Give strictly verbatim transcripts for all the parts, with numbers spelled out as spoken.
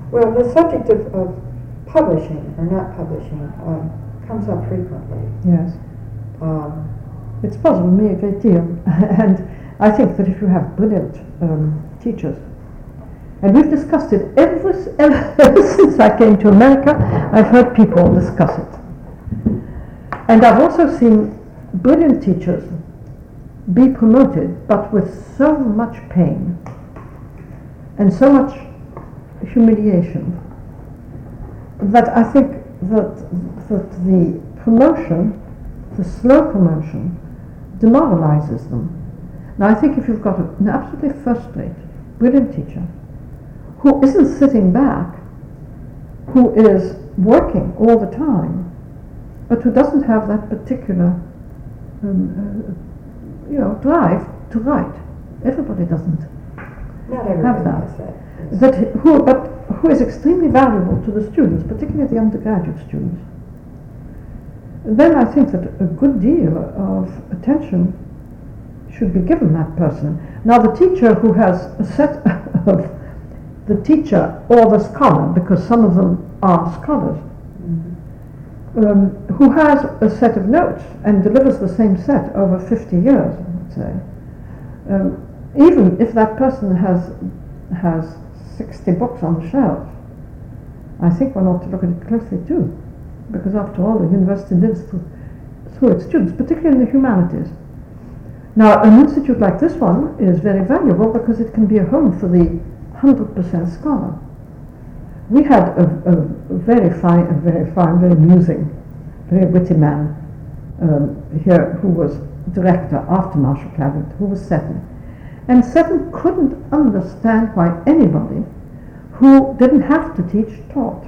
Well, the subject of, of publishing or not publishing um, comes up frequently. Yes. Um, it's puzzled me a great deal, and I think that if you have brilliant um, teachers, and we've discussed it ever, ever since I came to America, I've heard people discuss it. And I've also seen brilliant teachers be promoted, but with so much pain and so much humiliation that I think that, that the promotion, the slow promotion, demoralizes them. Now I think if you've got an absolutely first-rate, brilliant teacher who isn't sitting back, who is working all the time, but who doesn't have that particular um, uh, you know, drive to write. Everybody doesn't Not everybody have that. has that. Yes. That who, but who is extremely valuable to the students, particularly the undergraduate students. Then I think that a good deal of attention should be given that person. Now the teacher who has a set of the teacher or the scholar, because some of them are scholars, mm-hmm. um, who has a set of notes and delivers the same set over fifty years, I would say. Um, even if that person has has sixty books on the shelf, I think one ought to look at it closely too, because after all, the university lives through, through its students, particularly in the humanities. Now, an institute like this one is very valuable because it can be a home for the one hundred percent scholar. We had a, a very fine, a very fine, very amusing, very witty man um, here who was director after Marshall Claret, who was Seton. And Seton couldn't understand why anybody who didn't have to teach taught.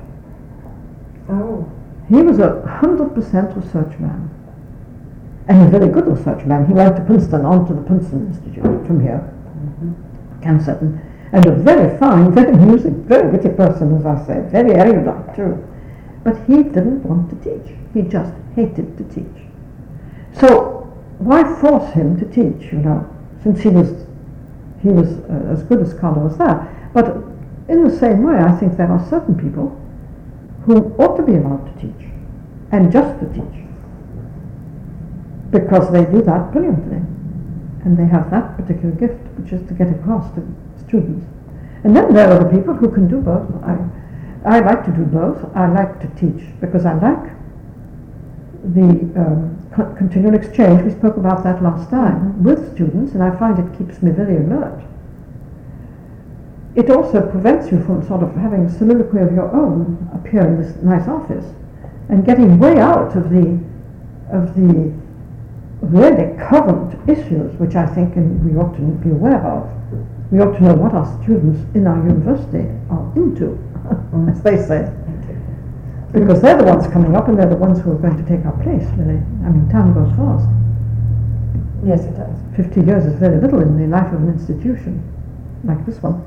Oh. He was a one hundred percent research man, and a very good research man. He went to Princeton, on to the Princeton Institute from here, mm-hmm. Ken Seton, and a very fine, very amusing, very witty person, as I say, very erudite too. But he didn't want to teach. He just hated to teach. So why force him to teach, you know, since he was he was uh, as good a scholar as that. But in the same way, I think there are certain people who ought to be allowed to teach, and just to teach, because they do that brilliantly, and they have that particular gift, which is to get across to students. And then there are the people who can do both. I, I like to do both. I like to teach because I like the um, co- continual exchange. We spoke about that last time with students, and I find it keeps me very alert. It also prevents you from sort of having a soliloquy of your own up here in this nice office and getting way out of the of the really current issues, which I think and we ought to be aware of. We ought to know what our students in our university are into, as they say. Because they're the ones coming up and they're the ones who are going to take our place, really. I mean, time goes fast. Yes, it does. Fifty years is very little in the life of an institution like this one.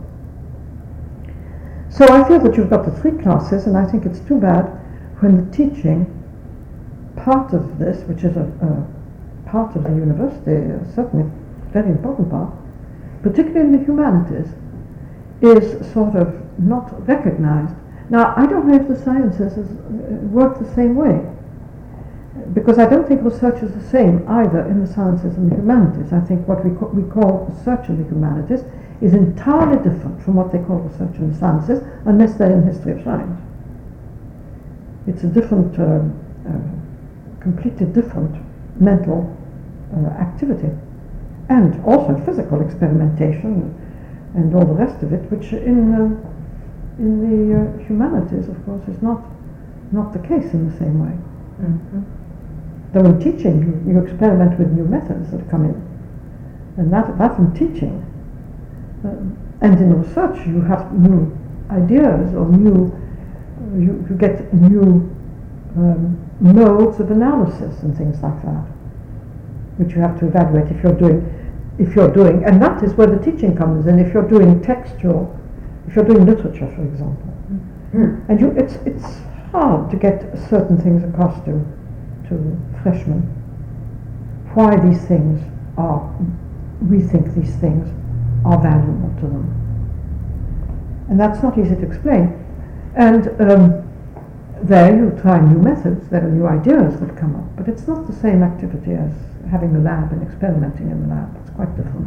So I feel that you've got the three classes, and I think it's too bad when the teaching part of this, which is a, a part of the university, uh, certainly a very important part, particularly in the humanities, is sort of not recognized. Now, I don't know if the sciences is, uh, work the same way, because I don't think research is the same either in the sciences and the humanities. I think what we, ca- we call research in the humanities is entirely different from what they call research in the sciences, unless they're in history of science. It's a different, uh, uh, completely different mental uh, activity, and also physical experimentation and all the rest of it, which in uh, in the uh, humanities, of course, is not not the case in the same way. Mm-hmm. Though in teaching, you, you experiment with new methods that come in, and that that's in teaching. Uh, and in research, you have new ideas or new, uh, you, you get new um, modes of analysis and things like that, which you have to evaluate if you're doing, if you're doing, and that is where the teaching comes in. If you're doing textual, if you're doing literature, for example, mm. and you, it's it's hard to get certain things across to to freshmen. Why these things are, we think these things are valuable to them. And that's not easy to explain. And um, there you try new methods, there are new ideas that come up, but it's not the same activity as having a lab and experimenting in the lab. It's quite different.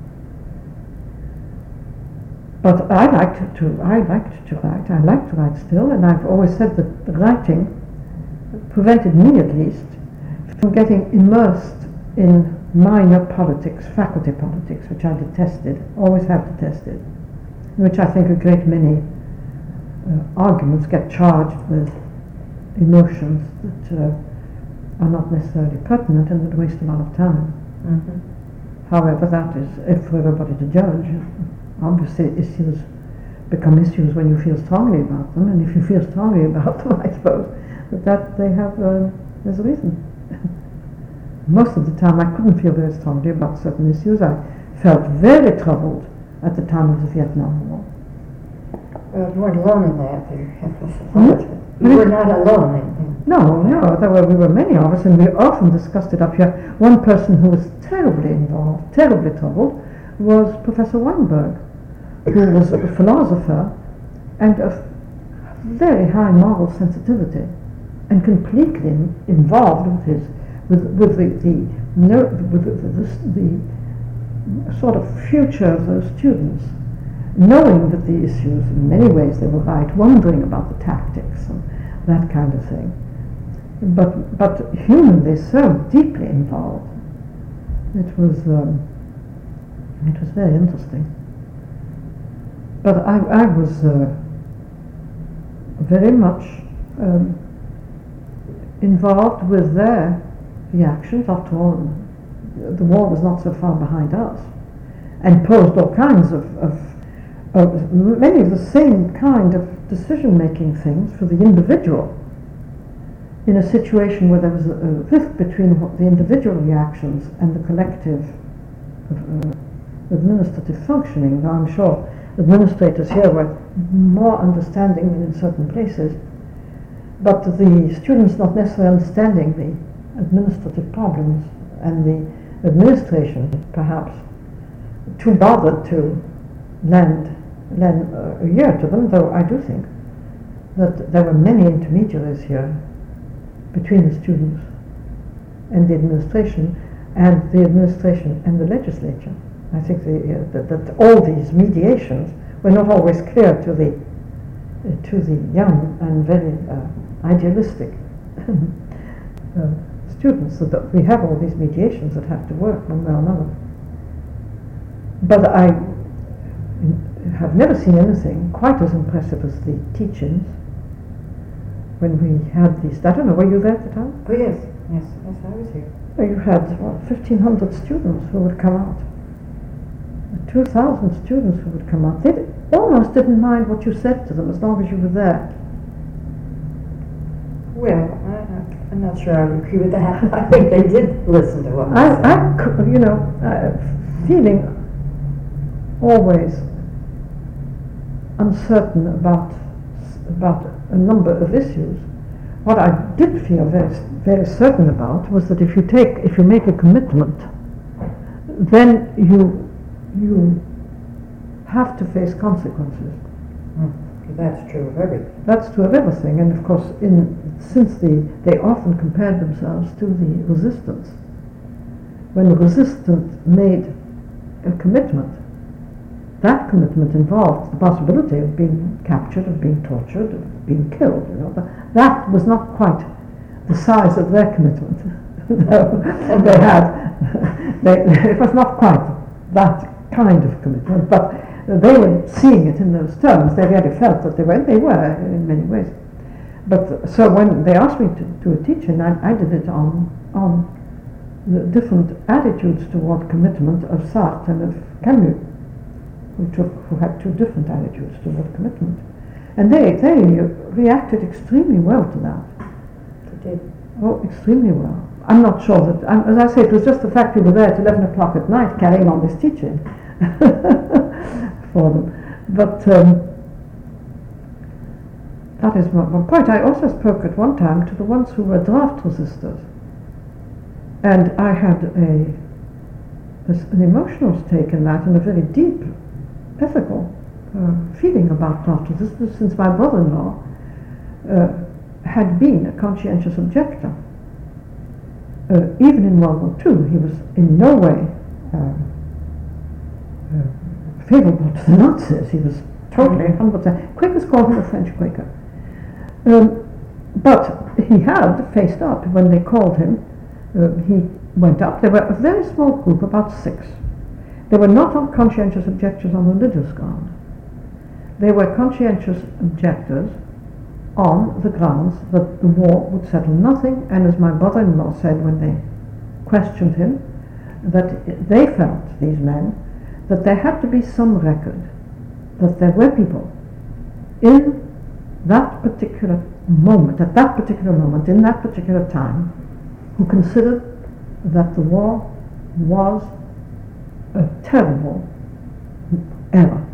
But I liked to, I liked to write, I like to write still, and I've always said that the writing prevented me at least from getting immersed in minor politics, faculty politics, which I detested, always have detested, in which I think a great many uh, arguments get charged with emotions that uh, are not necessarily pertinent and that waste a lot of time. Mm-hmm. However, that is if for everybody to judge. Obviously, issues become issues when you feel strongly about them, and if you feel strongly about them, I suppose that, that they have uh, there's a reason. Most of the time, I couldn't feel very strongly about certain issues. I felt very troubled at the time of the Vietnam War. Well, you weren't alone in that. You have to Hmm? acknowledge it. You were not alone in, in No, no, there were, we were many of us, and we often discussed it up here. One person who was terribly involved, terribly troubled, was Professor Weinberg, who was a philosopher and of very high moral sensitivity, and completely in, involved with his, with with the the, ner- with the, the, the sort of future of those students, knowing that the issues, in many ways, they were right, wondering about the tactics and that kind of thing, but but humanly so deeply involved. It was um, it was very interesting. But I, I was uh, very much um, involved with their reactions. After all, the war was not so far behind us, and posed all kinds of, of, of many of the same kind of decision-making things for the individual in a situation where there was a, a rift between what the individual reactions and the collective uh, administrative functioning. Now, I'm sure administrators here were more understanding than in certain places, but the students not necessarily understanding the administrative problems and the administration perhaps too bothered to lend, lend uh, a year to them, though I do think that there were many intermediaries here between the students and the administration, and the administration and the legislature. I think the, uh, that, that all these mediations were not always clear to the uh, to the young and very uh, idealistic uh, students. So that we have all these mediations that have to work one way or another. But I have never seen anything quite as impressive as the teachings when we had these. I don't know, were you there at the time? Oh yes, yes, yes, I was here. You had what, fifteen hundred students who would come out. two thousand students who would come out. They almost didn't mind what you said to them as long as you were there. Well, I, I'm not sure I would agree with that. I think they did listen to what we I, said. I, cou- you know, uh, feeling always uncertain about about a number of issues. What I did feel very very certain about was that if you take, if you make a commitment, then you you have to face consequences. Mm, that's true of everything. That's true of everything, and of course, in since the they often compared themselves to the resistance. When the resistance made a commitment, that commitment involved the possibility of being captured, of being tortured, of being killed. You know, that, that was not quite the size of their commitment. No, they had. They, it was not quite that kind of commitment, but they were seeing it in those terms. They really felt that they were. They were in many ways. But so when they asked me to do a teaching, I, I did it on on the different attitudes toward commitment of Sartre and of Camus, who took who had two different attitudes toward commitment, and they they reacted extremely well to that. They did. Oh, extremely well. I'm not sure that, um, as I say, it was just the fact we were there at eleven o'clock at night carrying on this teaching for them. But um, that is one, one point. I also spoke at one time to the ones who were draft resistors. And I had a, a an emotional stake in that, and a very deep ethical uh, feeling about after this, this since my brother-in-law uh, had been a conscientious objector. Uh, even in World War Two, he was in no way uh, uh, favorable to the Nazis. He was totally one hundred percent. Quakers called him a French Quaker. Um, but he had faced up when they called him. Uh, he went up. There were a very small group, about six. They were not on conscientious objectors on religious ground. They were conscientious objectors on the grounds that the war would settle nothing, and as my brother-in-law said when they questioned him, that they felt, these men, that there had to be some record that there were people in that particular moment, at that particular moment, in that particular time, who considered that the war was a terrible error.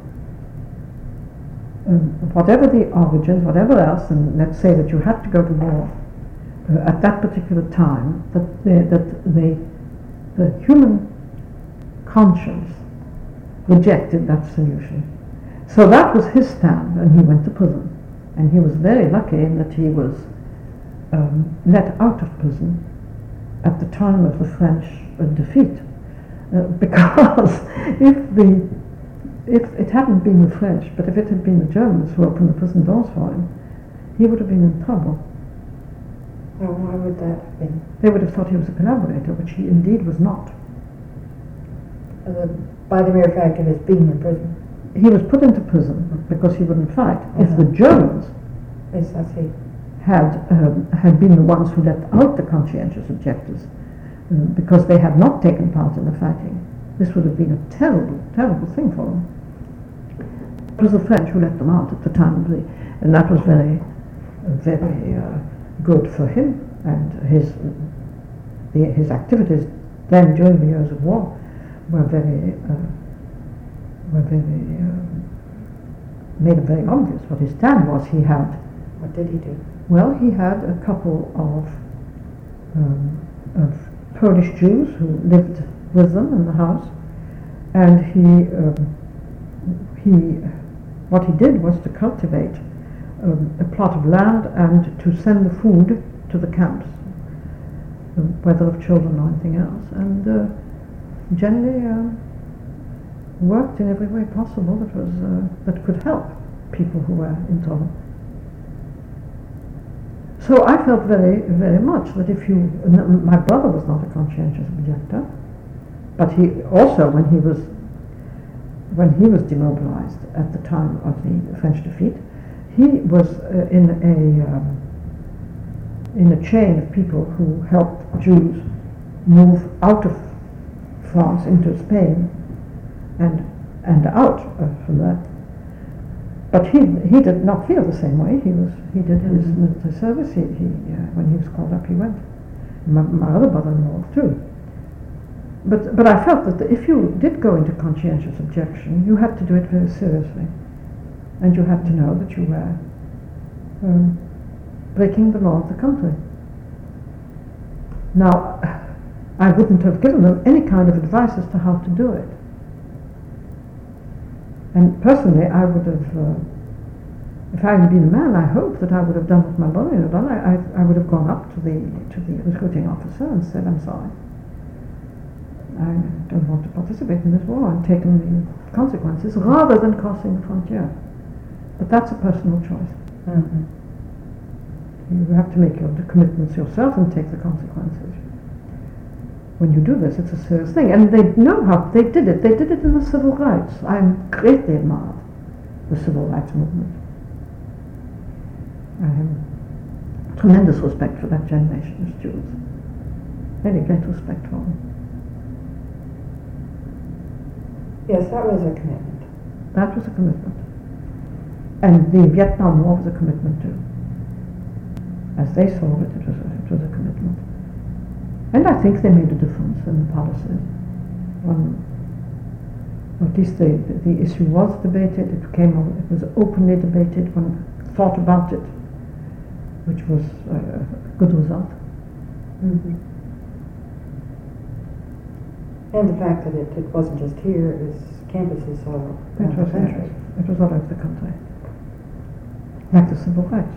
Um, whatever the origins, whatever else, and let's say that you had to go to war uh, at that particular time, that they, that they, the human conscience rejected that solution. So that was his stand, and he went to prison. And he was very lucky in that he was um, let out of prison at the time of the French uh, defeat, uh, because if the If it hadn't been the French, but if it had been the Germans who opened the prison doors for him, he would have been in trouble. Oh, why would that have been? They would have thought he was a collaborator, which he indeed was not. Uh, by the mere fact of his being in prison? He was put into prison because he wouldn't fight. Uh-huh. If the Germans Yes, I see. had, um, had been the ones who let out the conscientious objectors, um, because they had not taken part in the fighting, this would have been a terrible, terrible thing for them. It was the French who let them out at the time of the, and that was very, very uh, good for him and his the, his activities then during the years of war were very uh, were very uh, made it very obvious what his stand was. He had. What did he do? Well, he had a couple of um, of Polish Jews who lived with them in the house, and he um, he. What he did was to cultivate um, a plot of land and to send the food to the camps, uh, whether of children or anything else, and uh, generally uh, worked in every way possible that was uh, that could help people who were in trouble. So I felt very, very much that if you, n- my brother was not a conscientious objector, but he also, when he was when he was demobilized at the time of the French defeat, he was uh, in a um, in a chain of people who helped Jews move out of France into Spain and and out uh, from there. But he he did not feel the same way. He was he did his Mm-hmm. military service. He, he uh, when he was called up, he went. My, my other brother-in-law too. But but I felt that if you did go into conscientious objection, you had to do it very seriously, and you had to know that you were um, breaking the law of the country. Now, I wouldn't have given them any kind of advice as to how to do it. And personally, I would have, uh, if I had been a man, I hope that I would have done what my brother had done. I, I, I would have gone up to the to the recruiting officer and said, "I'm sorry, I don't want to participate in this war," and taken the consequences rather than crossing the frontier. But that's a personal choice. Mm-hmm. You have to make your commitments yourself and take the consequences. When you do this, it's a serious thing. And they know how they did it. They did it in the civil rights. I greatly admired the civil rights movement. I have tremendous respect for that generation of Jews. Very great respect for them. Yes, that was a commitment. That was a commitment. And the Vietnam War was a commitment too. As they saw it, it was a, it was a commitment. And I think they made a difference in the policies. One, or at least the, the, the issue was debated, it became, it was openly debated, one thought about it, which was uh, a good result. Mm-hmm. And the fact that it, it wasn't just here, it was campuses all It around the was country. It was all over the country. Like the civil rights.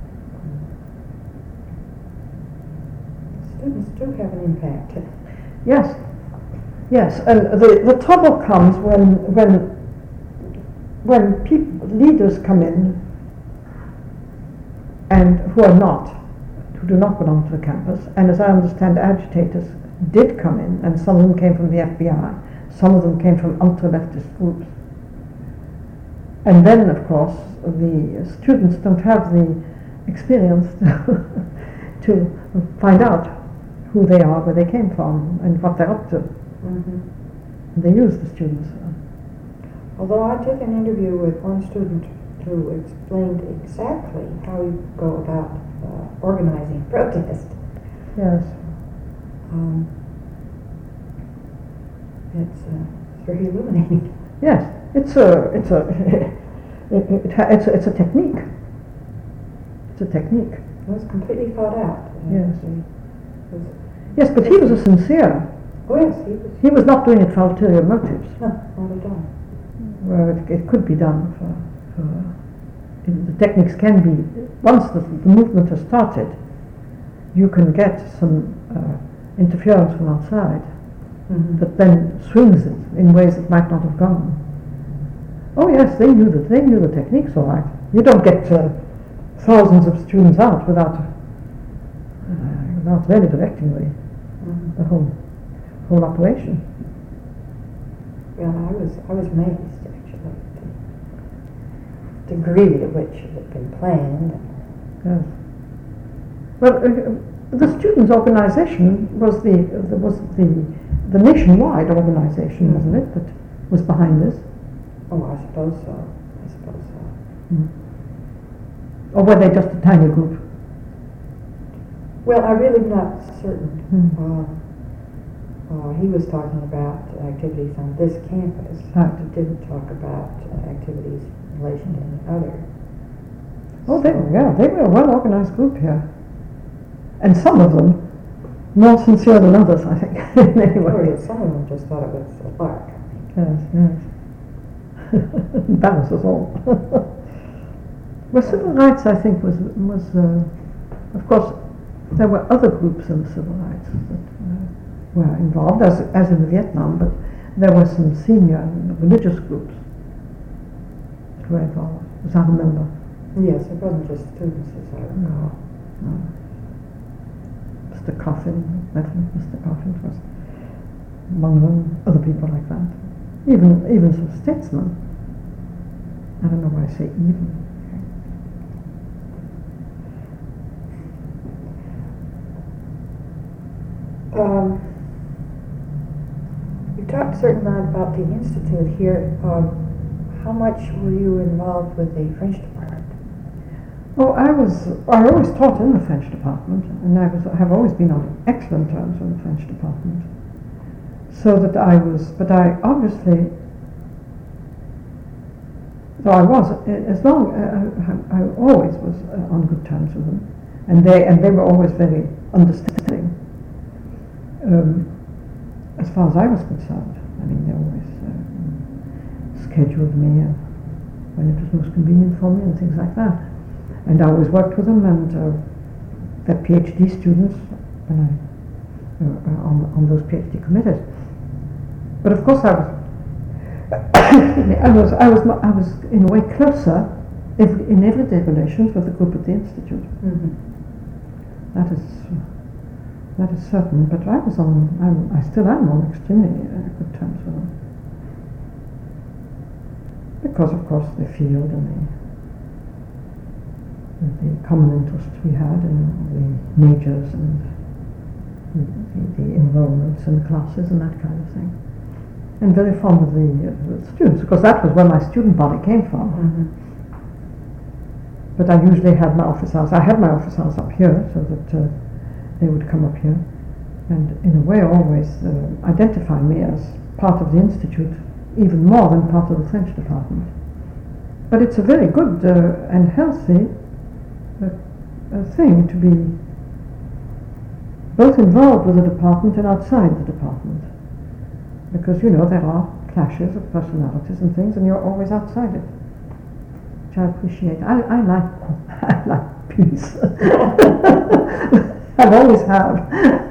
Students do have an impact. Yes, yes, and the, the trouble comes when when when people, leaders come in and who are not, who do not belong to the campus, and as I understand, agitators did come in, and some of them came from the F B I, some of them came from ultra-leftist groups. And then, of course, the students don't have the experience to find out who they are, where they came from, and what they're up to. Mm-hmm. And they use the students. Although I did an interview with one student who explained exactly how you go about uh, organizing protest. Yes. Um, it's, uh, it's very illuminating. Yes, it's a it's a it, it ha- it's a, it's a technique. It's a technique. It was completely thought out. Uh, Yes. it was, Yes, but he was a sincere. oh yes, he was. He was not doing it for ulterior motives. No, not at all. Well, it, it could be done for, for it, the techniques can be, once the, the movement has started, you can get some uh, interference from outside Mm-hmm. that then swings it in ways it might not have gone. Oh yes, they knew that, they knew the techniques all right. You don't get uh, thousands of students out without, uh, without really directing the, Mm-hmm. the whole, whole operation. Well, I was I was amazed actually at the degree to which it had been planned. Yes. Well, uh, the students' organization was the uh, was the the nationwide organization, wasn't it, that was behind this? Oh, I suppose so. I suppose so. Mm. Or were they just a tiny group? Well, I'm really not certain. Mm. Uh, uh, he was talking about activities on this campus. Right. He didn't talk about uh, activities in relation to any other. Oh, they, So- yeah, they were a well-organized group here. And some of them more sincere than others, I think, in any Oh, way. yeah, some of them just thought it was a lark. Yes, yes. Embarrass us all. Well, civil rights, I think, was, was uh, of course, there were other groups in the civil rights that uh, were involved, as, as in Vietnam, but there were some senior religious groups that were involved, as I remember. Yes, it wasn't just students, as I recall. No, no. Mister Coffin, Reverend Mister Coffin was among them, other people like that. Even even some statesmen. I don't know why I say even. Um, you talked a certain amount about the institute here. Um, how much were you involved with the French department? Oh, I was. I always taught in the French department, and I was. have always been on excellent terms with the French department. So that I was, but I obviously, though I was, as long uh, I, I always was uh, on good terms with them, and they and they were always very understanding. Um, as far as I was concerned, I mean, they always uh, scheduled me uh, when it was most convenient for me and things like that. And I always worked with them, and uh, their PhD students when I uh, on on those PhD committees. But of course, I was I was I was I was in a way closer every, in everyday relations with the group at the institute. Mm-hmm. That is that is certain. But I was on I'm, I still am on extremely uh, good terms with them, because of course the field and the the common interests we had and the majors and the, the, the enrollments and the classes and that kind of thing. And very fond of the, uh, the students, because that was where my student body came from. Mm-hmm. But I usually had my office hours. I had my office hours up here, so that uh, they would come up here, and in a way always uh, identify me as part of the institute, even more than part of the French department. But it's a very good uh, and healthy uh, uh, thing to be both involved with the department and outside the department. Because, you know, there are clashes of personalities and things, and you're always outside it. which I appreciate. I, I like I like peace. I've always have.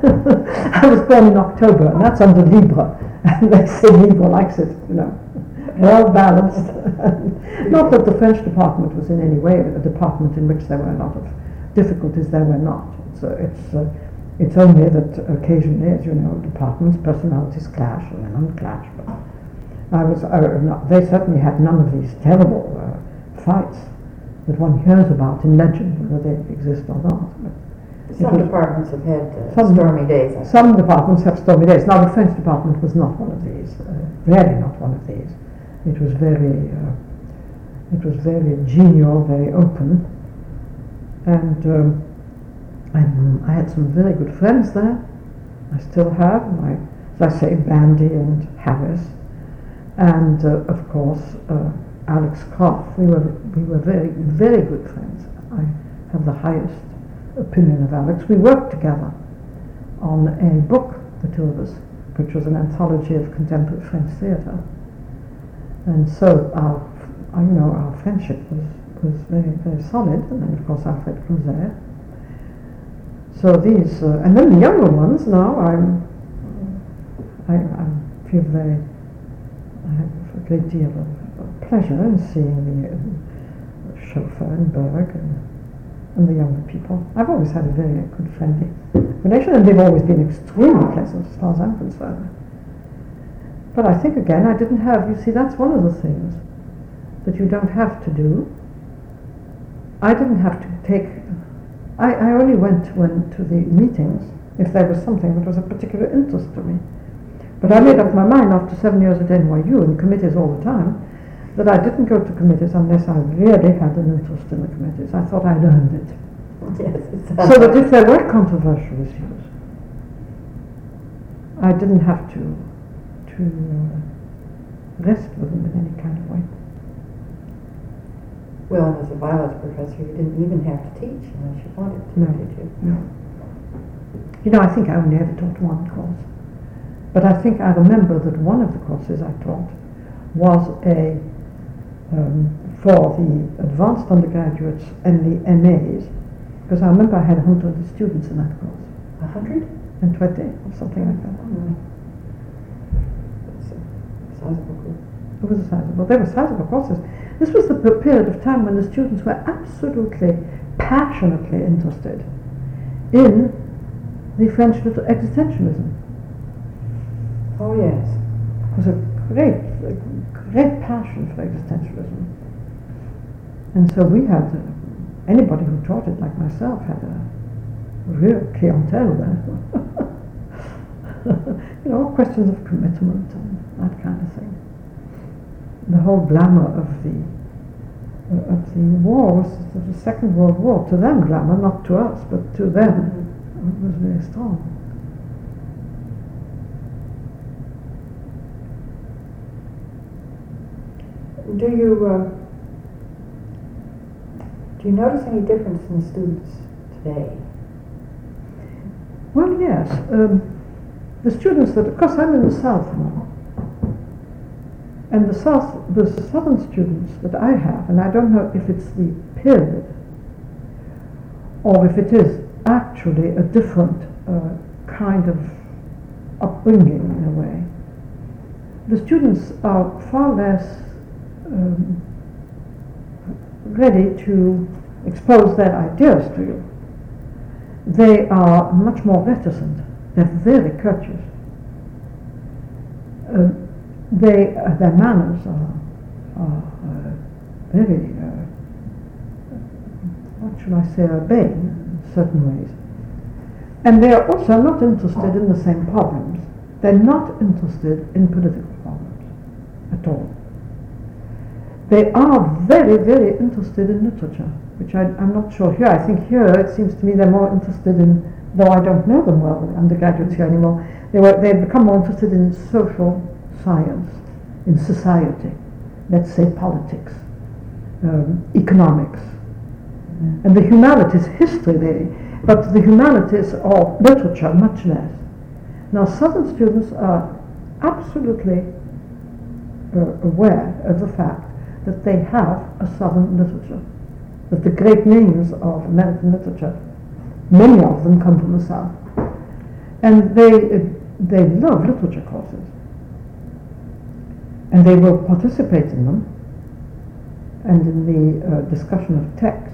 I was born in October, and that's under Libra, and they say Libra likes it, you know, well balanced. Not that the French department was in any way a department in which there were a lot of difficulties. There were not. It's uh, it's uh, it's only that occasionally, as you know, departments, personalities clash and they don't clash. But I was uh, not, they certainly had none of these terrible uh, fights that one hears about in legend, whether they exist or not. But some departments have had uh, some, stormy days. I some think. departments have stormy days. Now, the French department was not one of these. Uh, really not one of these. It was very, uh, it was very genial, very open, and, um, and I had some very good friends there. I still have my, as I say, Bandy and Harris, and uh, of course uh, Alex Croft. We were we were very very good friends. I have the highest opinion of Alex. We worked together on a book, the two of us, which was an anthology of contemporary French theatre. And so our, our, you know, our friendship was, was very, very solid. And then, of course, Alfred Creuset. So these, uh, and then the younger ones. Now I'm, I, I feel very, I have a great deal of, of pleasure in seeing the uh, chauffeur and Berg and. and the younger people. I've always had a very good friendly relation, and they've always been extremely pleasant as far as I'm concerned. But I think, again, I didn't have, you see, that's one of the things that you don't have to do. I didn't have to take, I, I only went when to the meetings if there was something that was of particular interest to me. But I made up my mind after seven years at N Y U in committees all the time that I didn't go to committees unless I really had an interest in the committees. I thought I'd earned it. Yes, so that if there were controversial issues, I didn't have to to uh, rest with them in any kind of way. Well, as a biology professor, you didn't even have to teach unless you wanted to, no, did you? No. You know, I think I only ever taught one course. But I think I remember that one of the courses I taught was a Um, for the advanced undergraduates and the M As, because I remember I had one hundred students in that course. A hundred? And twenty, or something like that. Mm. That's a sizable group. It was a sizable, they were sizable courses. This was the p- period of time when the students were absolutely, passionately interested in the French little existentialism. Oh yes. It was a great, a great passion for existentialism. And so we had, uh, anybody who taught it, like myself, had a real clientele there. You know, questions of commitment and that kind of thing. The whole glamour of the uh, of the war was the Second World War. To them, glamour, not to us, but to them, mm-hmm. It was very strong. Do you uh, do you notice any difference in the students today? Well, yes. Um, the students that, of course, I'm in the South now, and the South, the Southern students that I have, and I don't know if it's the period or if it is actually a different uh, kind of upbringing in a way. The students are far less Um, ready to expose their ideas to you. They are much more reticent. They're very courteous. Uh, they, uh, their manners are, are uh, very, uh, what should I say, urbane in certain ways. And they are also not interested in the same problems. They're not interested in political problems at all. They are very, very interested in literature, which I, I'm not sure here. I think here it seems to me they're more interested in, though I don't know them well, the undergraduates here anymore, they were, they've become more interested in social science, in society, let's say politics, um, economics, mm. and the humanities, history, they, but the humanities or literature, much less. Now, Southern students are absolutely uh, aware of the fact that they have a Southern literature, that the great names of American literature, many of them come from the South, and they uh, they love literature courses, and they will participate in them and in the uh, discussion of texts.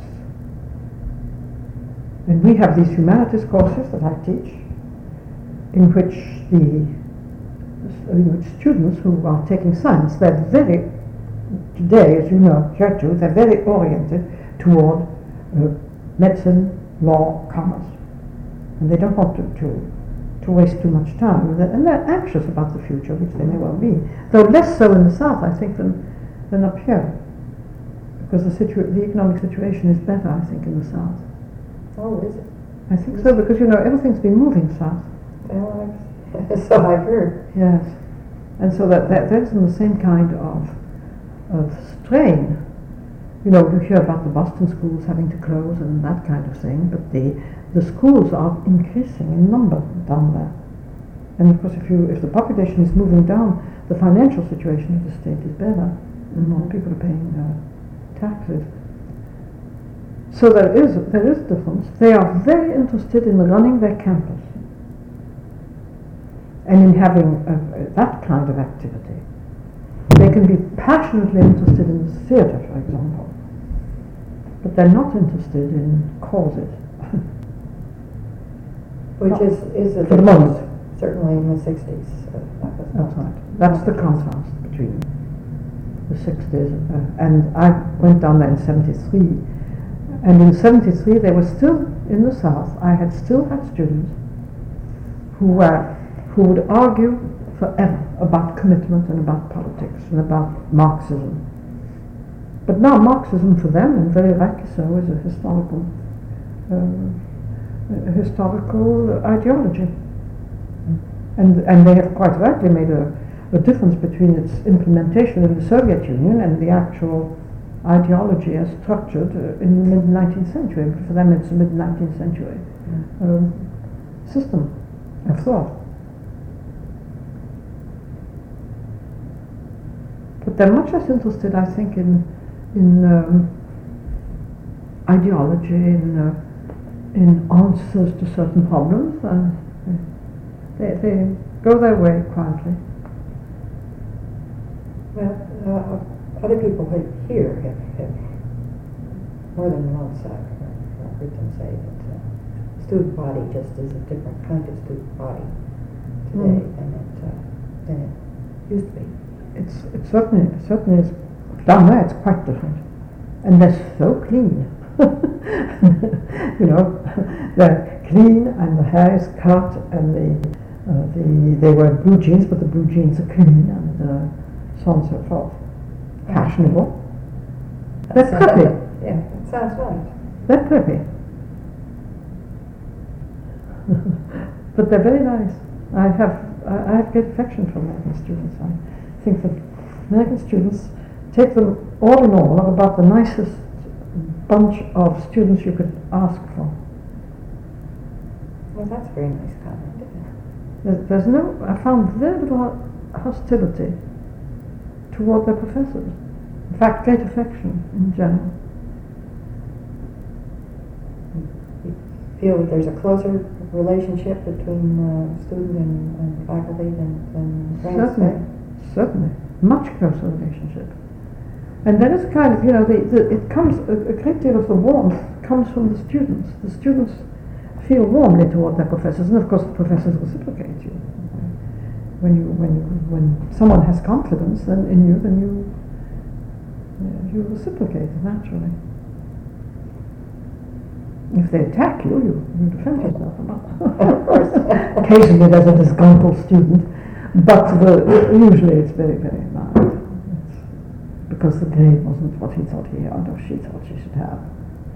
And we have these humanities courses that I teach, in which the in which students who are taking science, they're very, today, as you know, here too, they're very oriented toward uh, medicine, law, commerce. And they don't want to, to, to waste too much time. And they're anxious about the future, which they may well be. Though less so in the South, I think, than, than up here. Because the, situa- the economic situation is better, I think, in the South. Oh, is it? I think so, because, you know, everything's been moving south. Well, I've, so I've heard. Yes. And so that, that there isn't the same kind of, of strain. You know, you hear about the Boston schools having to close and that kind of thing, but the, the schools are increasing in number down there. And of course, if you if the population is moving down, the financial situation of the state is better, and more people are paying uh, taxes. So there is there is a difference. They are very interested in running their campus and in having a, a, that kind of activity. They can be passionately interested in the theatre, for example, but they're not interested in causes. Which is, is a for the moment. Certainly in the sixties. Uh, that was That's not- right. That's the contrast between the sixties. Uh, and I went down there in seventy-three. And in seventy-three, they were still in the South. I had still had students who were who would argue forever about commitment and about politics and about Marxism. But now Marxism for them, and very rightly so, is a historical uh, a historical ideology. And and they have quite rightly made a, a difference between its implementation in the Soviet Union and the actual ideology as structured uh, in the mid nineteenth century. For them, it's a mid nineteenth century um, system of thought. But they're much less interested, I think, in in um, ideology, in uh, in answers to certain problems. Uh, they they go their way quietly. Well, uh, other people here have, have more than once I've uh, heard them say that uh, student body just is a different kind of student body today Mm. than it uh, than it used to be. It's it certainly it certainly is down there. It's quite different, and they're so clean. You know, they're clean, and the hair is cut, and the uh, the they wear blue jeans, but the blue jeans are clean, and uh, so on and so forth. Fashionable. They're That pretty. sounds- Yeah, that sounds right. They're pretty, but they're very nice. I have I, I have great affection for American students. I think that American students, take them all in all, are about the nicest bunch of students you could ask for. Well, that's a very nice comment, isn't it? There's, there's no, I found very little hostility toward their professors. In fact, great affection in general. You feel that there's a closer relationship between uh, student and, and faculty than, than grants Certainly, certainly, much closer relationship. And there is a kind of, you know, the, the, it comes, a, a great deal of the warmth comes from the students. The students feel warmly toward their professors, and of course the professors reciprocate you. When you, when you, when someone has confidence then in you, then you, yeah, you reciprocate naturally. If they attack you, you, you defend yourself. Of course. Occasionally there's a disgruntled student, but the, usually it's very, very mild. It's because the grade wasn't what he thought he had or she thought she should have.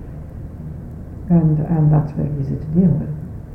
And, and that's very easy to deal with.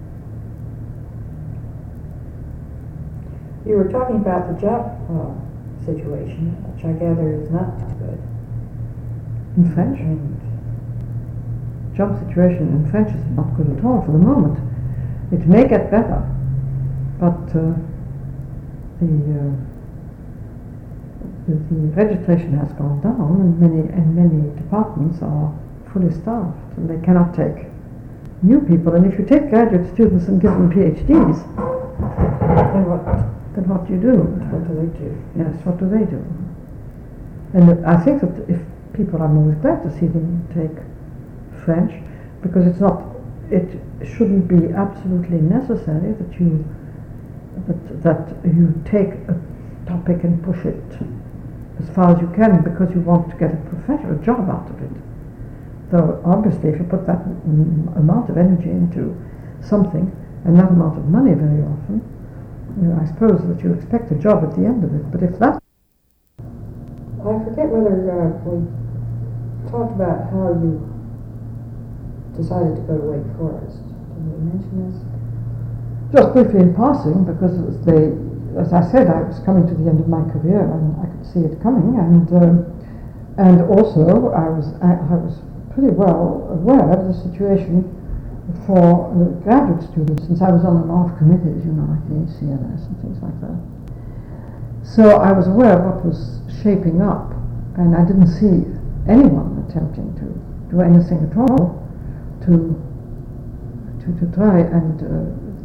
You were talking about the job uh, situation, which I gather is not too good. In French, And job situation in French is not good at all for the moment. It may get better, but uh, the uh, the, the registration has gone down, and many and many departments are fully staffed, and they cannot take new people. And if you take graduate students and give them PhDs, then what? Then what do you do? What do they do? Yes, what do they do? And I think that if people, I'm always glad to see them take French, because it's not, it shouldn't be absolutely necessary that you that that you take a topic and push it as far as you can because you want to get a professional job out of it. Though obviously, if you put that m- amount of energy into something and that amount of money very often, you know, I suppose that you expect a job at the end of it. But if that, I forget whether uh, we talked about how you decided to go to Wake Forest. Did we mention this? just briefly in passing, because it was the, as I said, I was coming to the end of my career and I could see it coming, and um, and also I was I, I was pretty well aware of the situation for uh, graduate students, since I was on a lot of committees, you know, like the A C N S and things like that. So I was aware of what was shaping up, and I didn't see anyone attempting to do anything at all to to, to try and uh,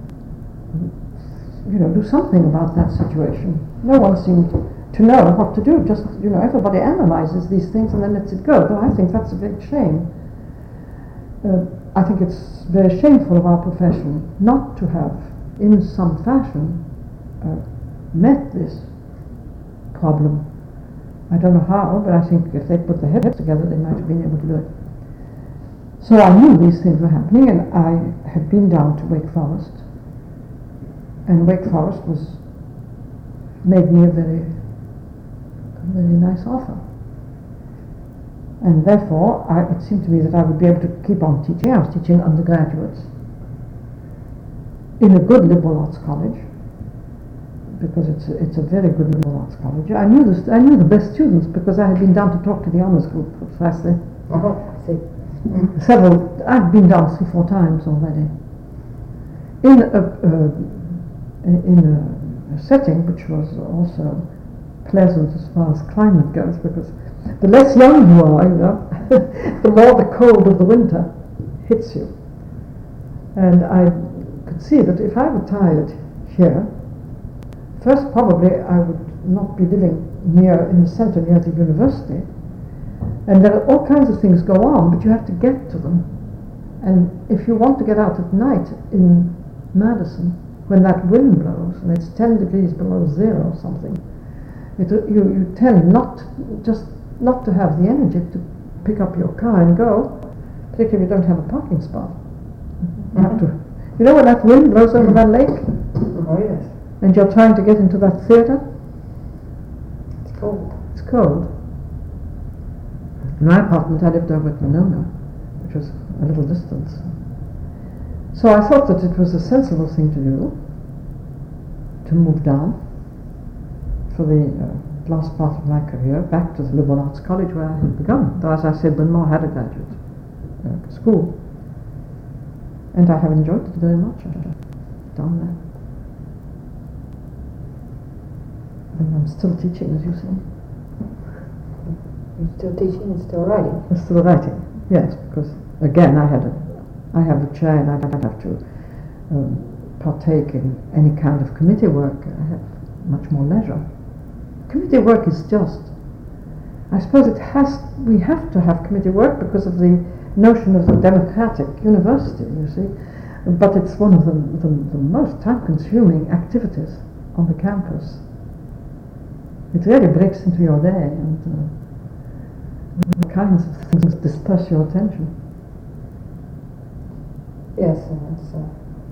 you know, do something about that situation. No one seemed to know what to do. Just, you know, everybody analyzes these things and then lets it go. Though I think that's a big shame. Uh, I think it's very shameful of our profession not to have, in some fashion, uh, met this problem. I don't know how, but I think if they put their heads together, they might have been able to do it. So I knew these things were happening, and I had been down to Wake Forest. And Wake Forest was made me a very, a very nice offer. And therefore, I, it seemed to me that I would be able to keep on teaching. I was teaching undergraduates in a good liberal arts college, because it's a, it's a very good liberal arts college. I knew the, I knew the best students because I had been down to talk to the honors group precisely. Oh, I see. Mm-hmm. Several, I've been down three, four times already. In a, uh, in a, a setting which was also pleasant as far as climate goes, because the less young you are, you know, the more the cold of the winter hits you. And I could see that if I retired here, first probably I would not be living near, in the center near the university, and there are all kinds of things go on, but you have to get to them. And if you want to get out at night in Madison, when that wind blows and it's ten degrees below zero or something, it, you, you tend not just not to have the energy to pick up your car and go, particularly if you don't have a parking spot. Mm-hmm. You have to, you know, when that wind blows over that lake, oh yes, and you're trying to get into that theater, it's cold. It's cold. In my apartment, I lived over at Monona, which was a little distance. So I thought that it was a sensible thing to do, to move down for the uh, last part of my career, back to the Liberal Arts College where I had begun. Though, as I said, Bryn Mawr had a graduate uh, school. And I have enjoyed it very much. I have done that. And I'm still teaching, as you say. You're still teaching and still writing? I'm still writing, yes, because, again, I had a I have a chair and I don't have to um, partake in any kind of committee work. I have much more leisure. Committee work is just, I suppose it has, we have to have committee work because of the notion of the democratic university, you see, but it's one of the, the, the most time-consuming activities on the campus. It really breaks into your day, and uh, all kinds of things disperse your attention. Yes, and that's, uh,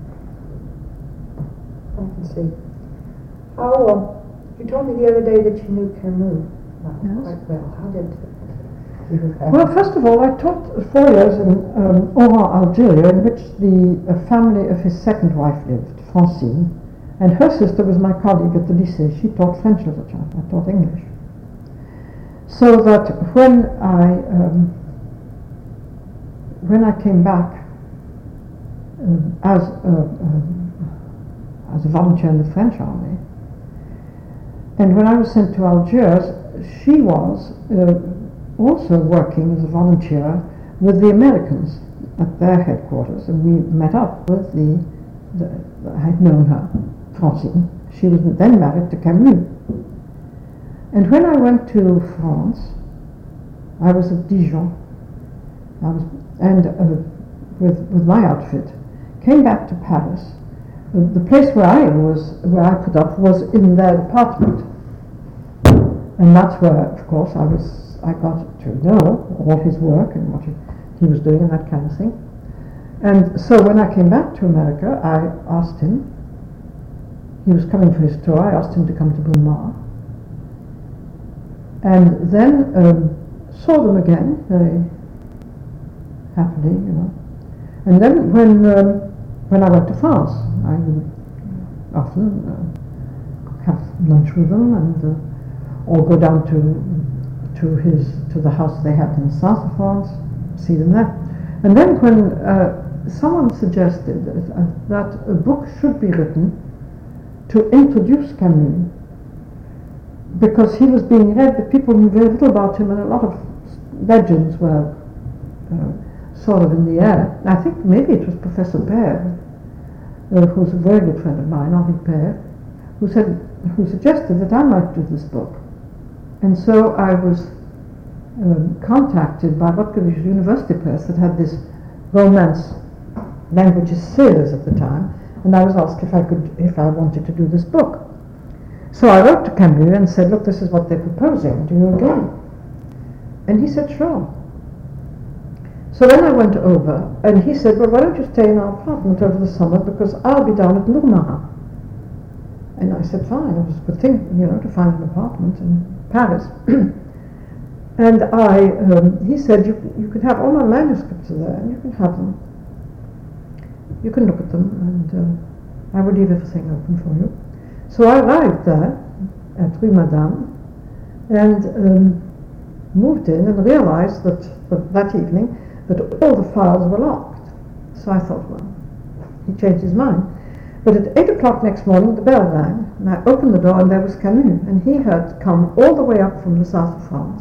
I can see. How, uh, you told me the other day that you knew Camus uh, Yes. quite well. How did you uh, Well, first of all, I taught four years in um, Oran, Algeria, in which the uh, family of his second wife lived, Francine, and her sister was my colleague at the lycée. She taught French literature, I taught English. So that when I um, when I came back um, as a, um, as a volunteer in the French army, and when I was sent to Algiers, she was uh, also working as a volunteer with the Americans at their headquarters, and we met up with the, the, the I had known her, Francine. She was then married to Camus. And when I went to France, I was at Dijon, I was, and uh, with, with my outfit, came back to Paris. Uh, the place where I was, where I put up, was in their apartment. And that's where, of course, I was, I got to know all his work and what he, he was doing and that kind of thing. And so when I came back to America, I asked him, he was coming for his tour, I asked him to come to Bryn Mawr. And then um, saw them again, very happily, you know. And then when um, when I went to France, I would often uh, have lunch with them and uh, or go down to to his to the house they had in the south of France, see them there. And then when uh, someone suggested that, uh, that a book should be written to introduce Camus, because he was being read, but people knew very little about him, and a lot of legends were uh, sort of in the air. I think maybe it was Professor Père, uh, who's a very good friend of mine, Henri Père, who said, who suggested that I might do this book. And so I was um, contacted by Rutgers University Press that had this romance languages series at the time, and I was asked if I could, if I wanted to do this book. So I wrote to Camus and said, look, this is what they're proposing, do you agree? And he said, sure. So then I went over, and he said, well, why don't you stay in our apartment over the summer, because I'll be down at Lourmarin. And I said, fine, it was a good thing, you know, to find an apartment in Paris. And I, um, he said, you, you can have all my manuscripts are there, and you can have them. You can look at them, and uh, I will leave everything open for you. So I arrived there at Rue Madame and um, moved in and realized that, that that evening that all the files were locked. So I thought, well, he changed his mind. But at eight o'clock next morning the bell rang, and I opened the door and there was Camus, and he had come all the way up from the south of France,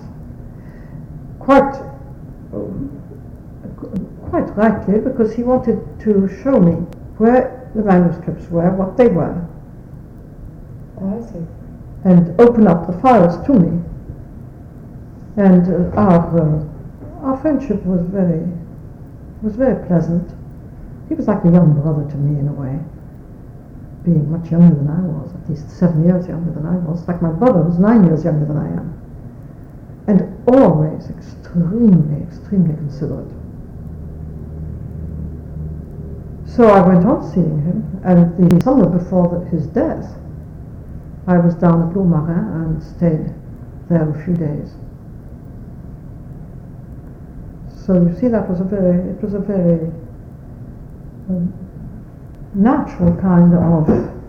quite um, quite rightly, because he wanted to show me where the manuscripts were, what they were. Oh, I see. And open up the files to me. And uh, our uh, our friendship was very was very pleasant. He was like a young brother to me in a way, being much younger than I was, at least seven years younger than I was. Like my brother was nine years younger than I am, and always extremely, extremely considerate. So I went on seeing him, and the summer before the, his death, I was down at Lourmarin and stayed there a few days. So you see, that was a very, it was a very um, natural kind of,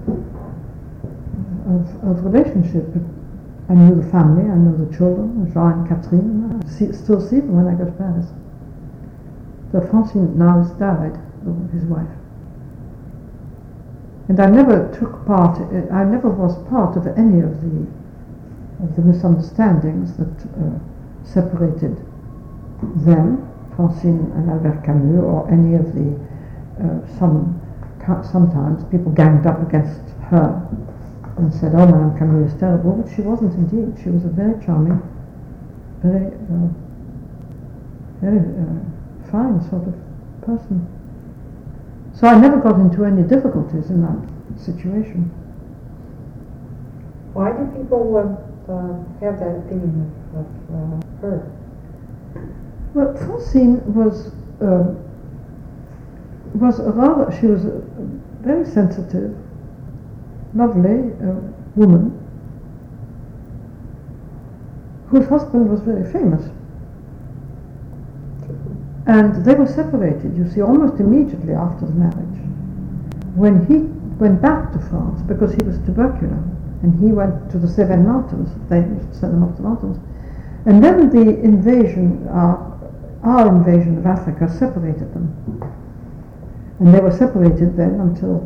of of relationship. I knew the family, I knew the children, Jean and Catherine. I see, still see them when I go to Paris. So Francine now has died, his wife. And I never took part, I never was part of any of the of the misunderstandings that uh, separated them, Francine and Albert Camus, or any of the, uh, some, sometimes people ganged up against her and said, oh, Madame Camus is terrible, but she wasn't indeed. She was a very charming, very, uh, very uh, fine sort of person. So I never got into any difficulties in that situation. Why do people uh, uh, have that opinion of, of uh, her? Well, Francine was uh, was a rather, she was a very sensitive, lovely uh, woman whose husband was very famous. And they were separated, you see, almost immediately after the marriage. When he went back to France, because he was tubercular, and he went to the Cevennes Mountains, they used to send him up the mountains, and then the invasion, uh, our invasion of Africa separated them. And they were separated then until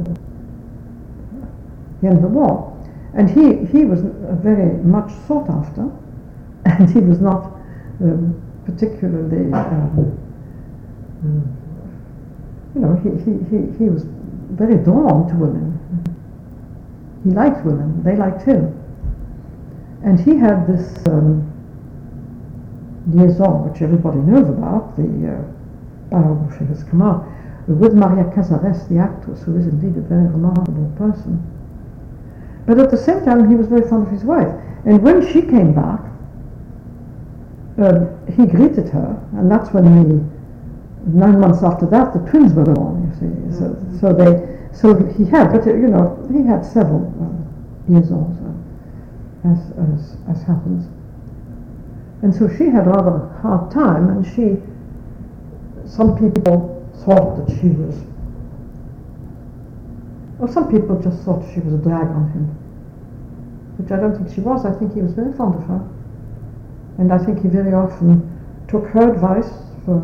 the end of the war. And he, he was very much sought after, and he was not um, particularly, um, um, you know, he, he, he, he was very drawn to women. He liked women, they liked him. And he had this um, liaison, which everybody knows about, the uh, biography has come out, with Maria Casares, the actress, who is indeed a very remarkable person. But at the same time, he was very fond of his wife. And when she came back, uh, he greeted her, and that's when the, nine months after that, the twins were born, you see. Mm-hmm. So, so they, so he had, but uh, you know, he had several uh, liaisons, uh, as, as, as happens. And so she had a rather hard time, and she, some people thought that she was, or some people just thought she was a drag on him, which I don't think she was. I think he was very fond of her, and I think he very often took her advice for,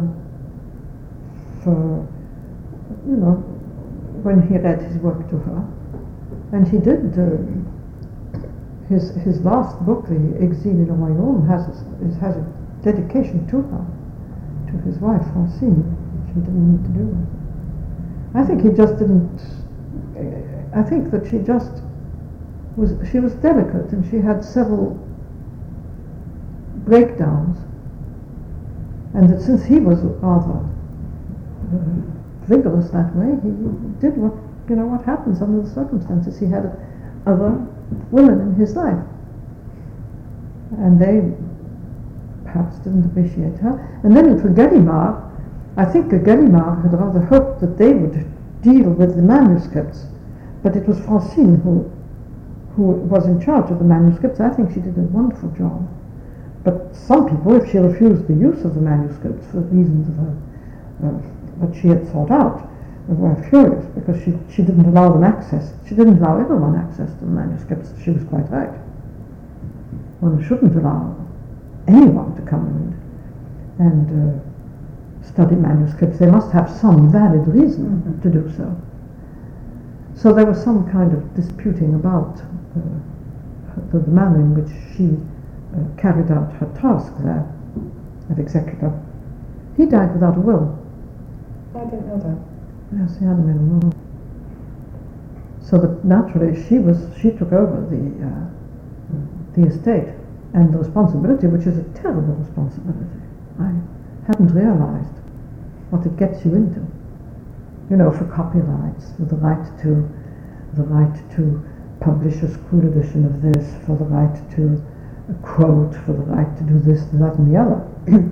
for, you know, when he read his work to her. And he did, uh, his his last book, The Exil et le Royaume, has a, has a dedication to her, to his wife, Francine. He didn't need to do that. I think he just didn't, I think that she just was, she was delicate, and she had several breakdowns, and that since he was rather uh, vigorous that way, he did what, you know, what happens under the circumstances. He had other women in his life, and they perhaps didn't appreciate her. And then for Gallimard, I think Gallimard had rather hoped that they would deal with the manuscripts, but it was Francine who, who was in charge of the manuscripts. I think she did a wonderful job. But some people, if she refused the use of the manuscripts for reasons of her, uh, that she had thought out, were furious, because she, she didn't allow them access. She didn't allow everyone access to the manuscripts. She was quite right. One shouldn't allow anyone to come and, and uh, study manuscripts. They must have some valid reason mm-hmm. to do so. So there was some kind of disputing about uh, the, the manner in which she uh, carried out her task there at Executor. He died without a will. I didn't know that. Yes, he hadn't made a will. So that naturally she was she took over the uh, the estate and the responsibility, which is a terrible responsibility. I hadn't realized what it gets you into. You know, for copyrights, for the right to the right to publish a school edition of this, for the right to quote, for the right to do this, that, and the other.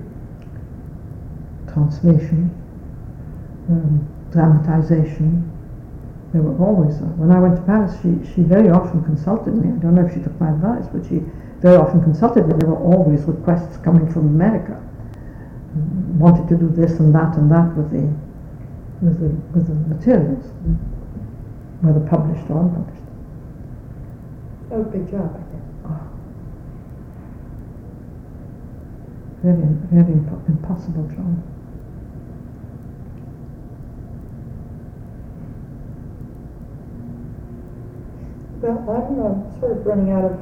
Translation, um, dramatization. There were always, uh, when I went to Paris, she, she very often consulted me. I don't know if she took my advice, but she very often consulted me. There were always requests coming from America. Wanted to do this and that and that with the with the with the materials, whether published or unpublished. Oh, big job, I think. Oh. Really, really impo- impossible job. Well, I'm uh, sort of running out of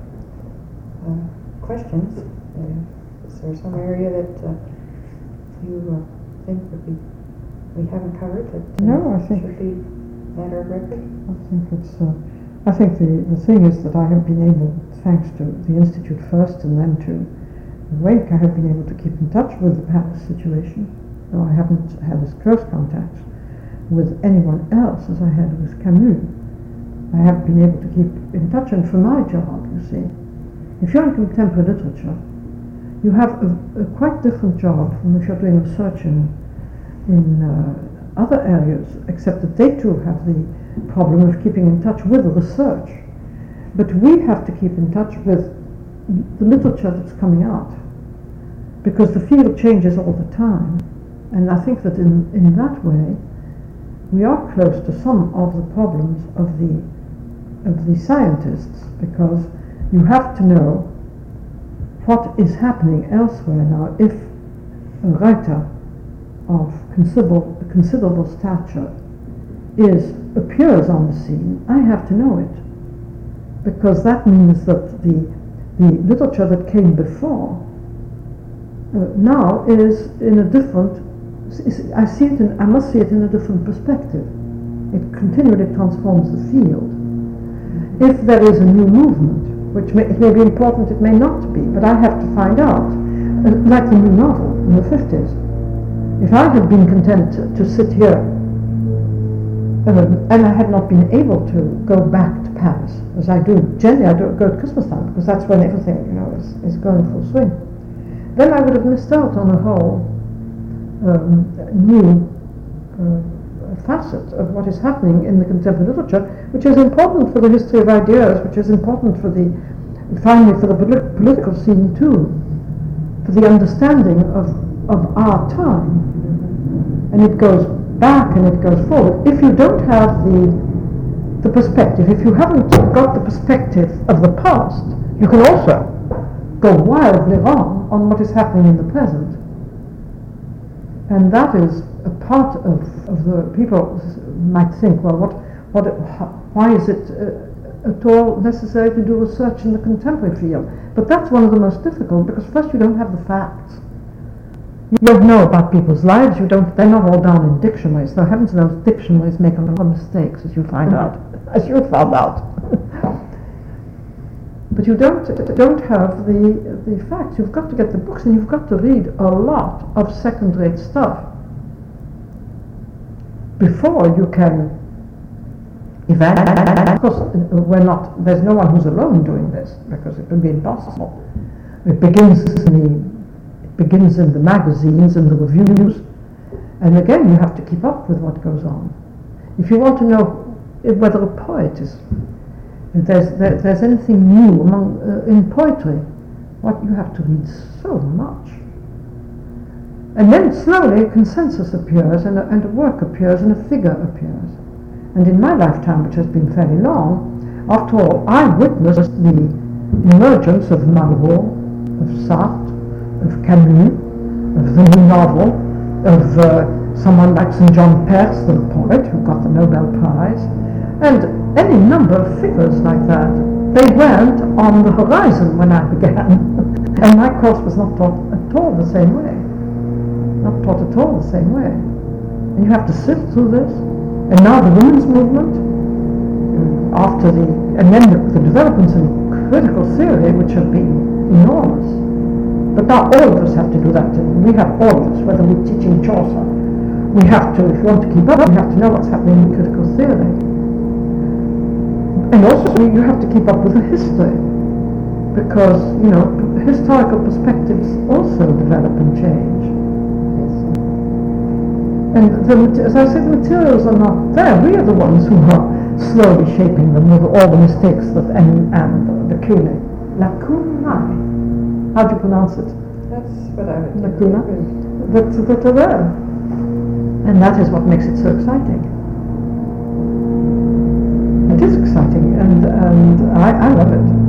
uh, questions. Uh, is there some area that uh, you uh, think would be we haven't covered that uh, no, I think should be matter of record? I think it's. Uh, I think the, the thing is that I have been able, thanks to the Institute first and then to Wake, I have been able to keep in touch with the Paris situation, though I haven't had as close contacts with anyone else as I had with Camus. I have been able to keep in touch, and for my job, you see, if you're in contemporary literature, you have a, a quite different job from if you're doing research in, in uh, other areas, except that they too have the problem of keeping in touch with the research. But we have to keep in touch with the literature that's coming out, because the field changes all the time. And I think that in, in that way, we are close to some of the problems of the of the scientists, because you have to know what is happening elsewhere now. If a writer of considerable considerable stature is appears on the scene, I have to know it, because that means that the the literature that came before uh, now is in a different, I see it in, I must see it in a different perspective. It continually transforms the field. If there is a new movement, which may, it may be important, it may not be, but I have to find out, uh, like the new novel in the fifties. If I had been content to, to sit here um, and I had not been able to go back to Paris, as I do, generally I do go at Christmas time, because that's when everything, you know, is, is going full swing, then I would have missed out on a whole um, new uh, facet of what is happening in the contemporary literature, which is important for the history of ideas, which is important for the, finally for the polit- political scene too, for the understanding of, of our time. And it goes back and it goes forward. If you don't have the, the perspective, if you haven't got the perspective of the past, you can also go wildly wrong on what is happening in the present. And that is a part of, of the people might think, well, what, what, why is it uh, at all necessary to do research in the contemporary field? But that's one of the most difficult, because first you don't have the facts. You don't know about people's lives. You don't. They're not all down in dictionaries. Though heavens knows dictionaries make a lot of mistakes, as you find out, as you found out. But you don't don't have the the facts. You've got to get the books, and you've got to read a lot of second-rate stuff before you can evaluate. Of course, we're not. There's no one who's alone doing this, because it would be impossible. It begins in the begins in the magazines and the reviews, and again you have to keep up with what goes on. If you want to know whether a poet is if there's there, there's anything new among uh, in poetry, what you have to read so much, and then slowly a consensus appears, and a, and a work appears, and a figure appears. And in my lifetime, which has been fairly long, after all, I witnessed the emergence of Malraux, of Sartre, of Camus, of the new novel, of uh, someone like Saint John Perse, the poet who got the Nobel Prize, and any number of figures like that. They weren't on the horizon when I began, and my course was not taught at all the same way. Not taught at all the same way. And you have to sift through this. And now the women's movement, after the, and then the, the developments in critical theory, which have been enormous. But now all of us have to do that. And we have all of us, whether we're teaching Chaucer. We have to, if you want to keep up, you have to know what's happening in critical theory. And also you have to keep up with the history. Because, you know, historical perspectives also develop and change. And the, as I said, the materials are not there. We are the ones who are slowly shaping them with all the mistakes that and, and the cune. Lacuna. How do you pronounce it? That's what I would do. Lacuna. That, that are there. And that is what makes it so exciting. It is exciting, and, and I, I love it.